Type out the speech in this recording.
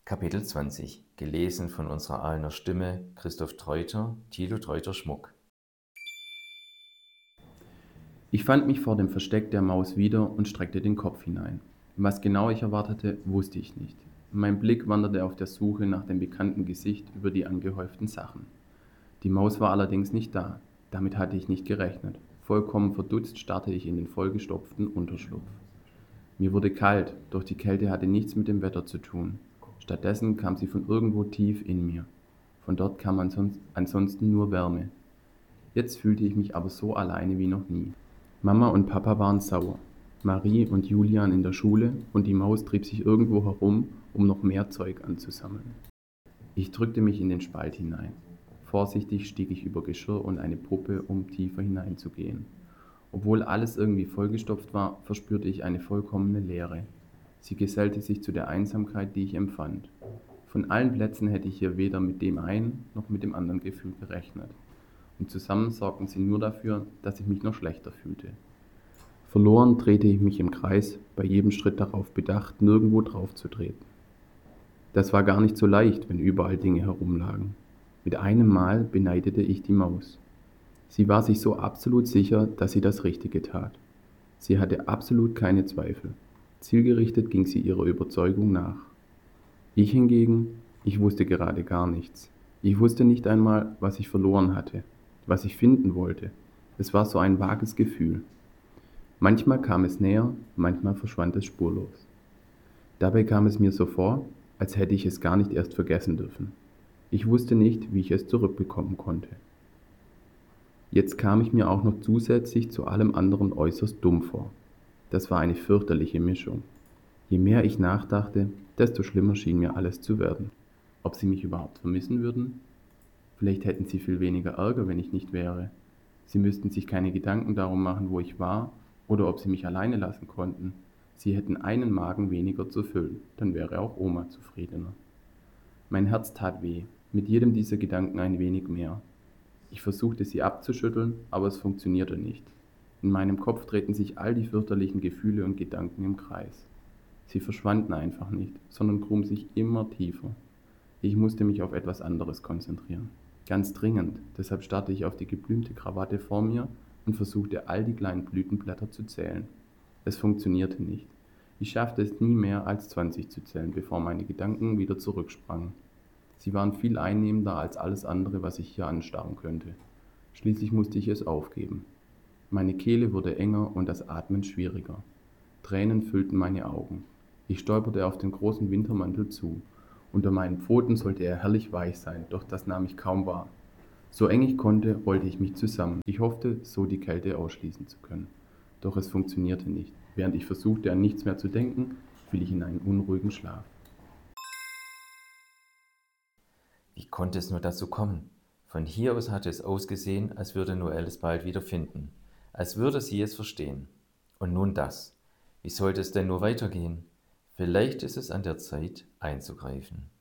Kapitel 20, gelesen von unserer Ahlener Stimme, Christoph Treuter, Thilo Treuter-Schmuck. Ich fand mich vor dem Versteck der Maus wieder und streckte den Kopf hinein. Was genau ich erwartete, wusste ich nicht. Mein Blick wanderte auf der Suche nach dem bekannten Gesicht über die angehäuften Sachen. Die Maus war allerdings nicht da. Damit hatte ich nicht gerechnet. Vollkommen verdutzt starrte ich in den vollgestopften Unterschlupf. Mir wurde kalt, doch die Kälte hatte nichts mit dem Wetter zu tun. Stattdessen kam sie von irgendwo tief in mir. Von dort kam ansonsten nur Wärme. Jetzt fühlte ich mich aber so alleine wie noch nie. Mama und Papa waren sauer, Marie und Julian in der Schule und die Maus trieb sich irgendwo herum, um noch mehr Zeug anzusammeln. Ich drückte mich in den Spalt hinein. Vorsichtig stieg ich über Geschirr und eine Puppe, um tiefer hineinzugehen. Obwohl alles irgendwie vollgestopft war, verspürte ich eine vollkommene Leere. Sie gesellte sich zu der Einsamkeit, die ich empfand. Von allen Plätzen hätte ich hier weder mit dem einen noch mit dem anderen Gefühl gerechnet. Und zusammen sorgten sie nur dafür, dass ich mich noch schlechter fühlte. Verloren drehte ich mich im Kreis, bei jedem Schritt darauf bedacht, nirgendwo drauf zu treten. Das war gar nicht so leicht, wenn überall Dinge herumlagen. Mit einem Mal beneidete ich die Maus. Sie war sich so absolut sicher, dass sie das Richtige tat. Sie hatte absolut keine Zweifel. Zielgerichtet ging sie ihrer Überzeugung nach. Ich hingegen, ich wusste gerade gar nichts. Ich wusste nicht einmal, was ich verloren hatte, was ich finden wollte. Es war so ein vages Gefühl. Manchmal kam es näher, manchmal verschwand es spurlos. Dabei kam es mir so vor, als hätte ich es gar nicht erst vergessen dürfen. Ich wusste nicht, wie ich es zurückbekommen konnte. Jetzt kam ich mir auch noch zusätzlich zu allem anderen äußerst dumm vor. Das war eine fürchterliche Mischung. Je mehr ich nachdachte, desto schlimmer schien mir alles zu werden. Ob sie mich überhaupt vermissen würden? Vielleicht hätten sie viel weniger Ärger, wenn ich nicht wäre. Sie müssten sich keine Gedanken darum machen, wo ich war, oder ob sie mich alleine lassen konnten. Sie hätten einen Magen weniger zu füllen, dann wäre auch Oma zufriedener. Mein Herz tat weh, mit jedem dieser Gedanken ein wenig mehr. Ich versuchte sie abzuschütteln, aber es funktionierte nicht. In meinem Kopf drehten sich all die fürchterlichen Gefühle und Gedanken im Kreis. Sie verschwanden einfach nicht, sondern gruben sich immer tiefer. Ich musste mich auf etwas anderes konzentrieren. Ganz dringend, deshalb starrte ich auf die geblümte Krawatte vor mir und versuchte all die kleinen Blütenblätter zu zählen. Es funktionierte nicht. Ich schaffte es nie mehr als 20 zu zählen, bevor meine Gedanken wieder zurücksprangen. Sie waren viel einnehmender als alles andere, was ich hier anstarren könnte. Schließlich musste ich es aufgeben. Meine Kehle wurde enger und das Atmen schwieriger. Tränen füllten meine Augen. Ich stolperte auf den großen Wintermantel zu. Unter meinen Pfoten sollte er herrlich weich sein, doch das nahm ich kaum wahr. So eng ich konnte, rollte ich mich zusammen. Ich hoffte, so die Kälte ausschließen zu können. Doch es funktionierte nicht. Während ich versuchte, an nichts mehr zu denken, fiel ich in einen unruhigen Schlaf. Wie konnte es nur dazu kommen? Von hier aus hatte es ausgesehen, als würde Noelle es bald wieder finden, als würde sie es verstehen. Und nun das. Wie sollte es denn nur weitergehen? Vielleicht ist es an der Zeit, einzugreifen.